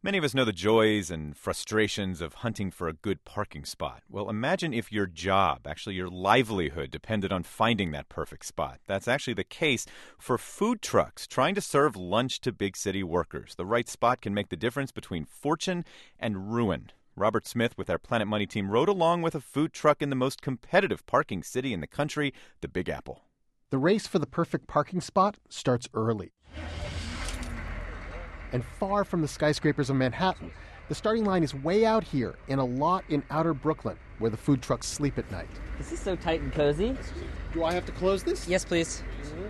Many of us know the joys and frustrations of hunting for a good parking spot. Well, imagine if your job, actually your livelihood, depended on finding that perfect spot. That's actually the case for food trucks trying to serve lunch to big city workers. The right spot can make the difference between fortune and ruin. Robert Smith with our Planet Money team rode along with a food truck in the most competitive parking city in the country, the Big Apple. The race for the perfect parking spot starts early. And far from the skyscrapers of Manhattan, the starting line is way out here in a lot in outer Brooklyn where the food trucks sleep at night. This is so tight and cozy. Do I have to close this? Yes, please.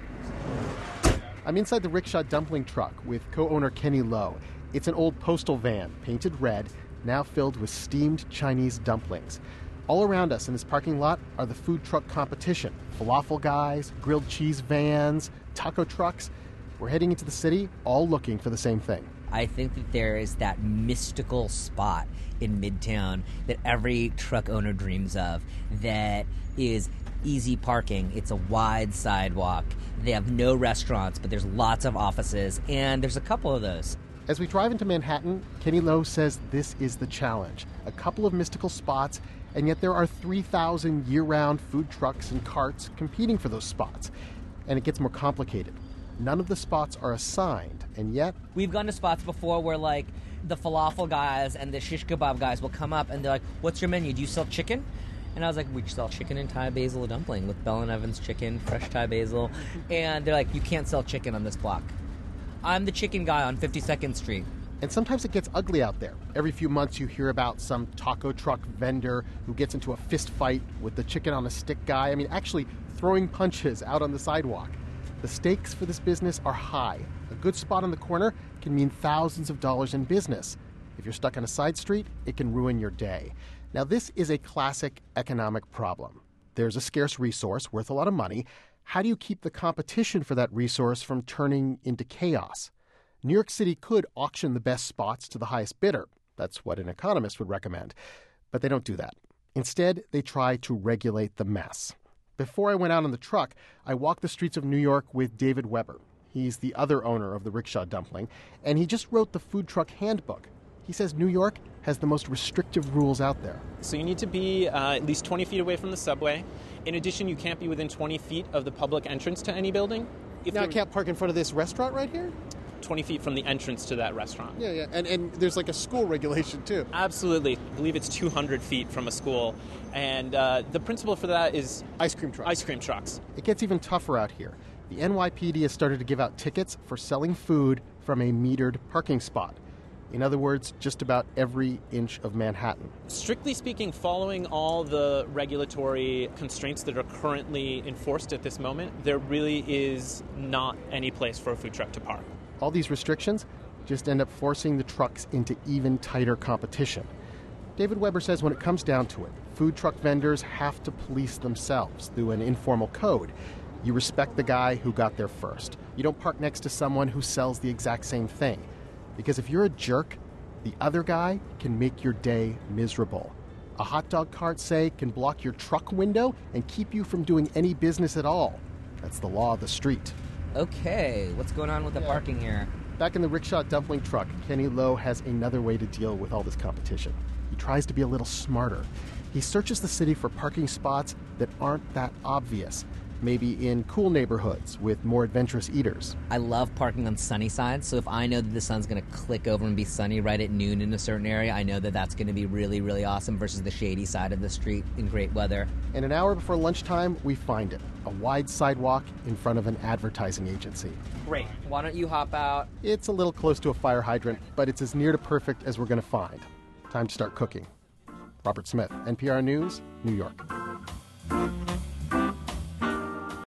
I'm inside the Rickshaw Dumpling Truck with co-owner Kenny Lowe. It's an old postal van, painted red, now filled with steamed Chinese dumplings. All around us in this parking lot are the food truck competition. Falafel guys, grilled cheese vans, taco trucks. We're heading into the city, all looking for the same thing. I think that there is that mystical spot in Midtown that every truck owner dreams of that is easy parking. It's a wide sidewalk. They have no restaurants, but there's lots of offices, and there's a couple of those. As we drive into Manhattan, Kenny Lowe says this is the challenge. A couple of mystical spots, and yet there are 3,000 year-round food trucks and carts competing for those spots. And it gets more complicated. None of the spots are assigned, and yet... We've gone to spots before where, like, the falafel guys and the shish kebab guys will come up and they're like, what's your menu? Do you sell chicken? And I was like, we sell chicken and Thai basil dumpling with Bell & Evans chicken, fresh Thai basil. And they're like, you can't sell chicken on this block. I'm the chicken guy on 52nd Street. And sometimes it gets ugly out there. Every few months you hear about some taco truck vendor who gets into a fist fight with the chicken on a stick guy. I mean, actually throwing punches out on the sidewalk. The stakes for this business are high. A good spot on the corner can mean thousands of dollars in business. If you're stuck on a side street, it can ruin your day. Now, this is a classic economic problem. There's a scarce resource worth a lot of money. How do you keep the competition for that resource from turning into chaos? New York City could auction the best spots to the highest bidder. That's what an economist would recommend. But they don't do that. Instead, they try to regulate the mess. Before I went out on the truck, I walked the streets of New York with David Weber. He's the other owner of the Rickshaw Dumpling, and he just wrote the food truck handbook. He says New York has the most restrictive rules out there. So you need to be at least 20 feet away from the subway. In addition, you can't be within 20 feet of the public entrance to any building. Now I can't park in front of this restaurant right here? 20 feet from the entrance to that restaurant. Yeah. And there's like a school regulation, too. Absolutely. I believe it's 200 feet from a school. And the principle for that is... Ice cream trucks. Ice cream trucks. It gets even tougher out here. The NYPD has started to give out tickets for selling food from a metered parking spot. In other words, just about every inch of Manhattan. Strictly speaking, following all the regulatory constraints that are currently enforced at this moment, there really is not any place for a food truck to park. All these restrictions just end up forcing the trucks into even tighter competition. David Weber says when it comes down to it, food truck vendors have to police themselves through an informal code. You respect the guy who got there first. You don't park next to someone who sells the exact same thing. Because if you're a jerk, the other guy can make your day miserable. A hot dog cart, say, can block your truck window and keep you from doing any business at all. That's the law of the street. Okay, what's going on with the parking here? Back in the Rickshaw Dumpling Truck, Kenny Lowe has another way to deal with all this competition. He tries to be a little smarter. He searches the city for parking spots that aren't that obvious. Maybe in cool neighborhoods with more adventurous eaters. I love parking on sunny sides, so if I know that the sun's going to click over and be sunny right at noon in a certain area, I know that that's going to be really, really awesome versus the shady side of the street in great weather. And an hour before lunchtime, we find it. A wide sidewalk in front of an advertising agency. Great. Why don't you hop out? It's a little close to a fire hydrant, but it's as near to perfect as we're going to find. Time to start cooking. Robert Smith, NPR News, New York.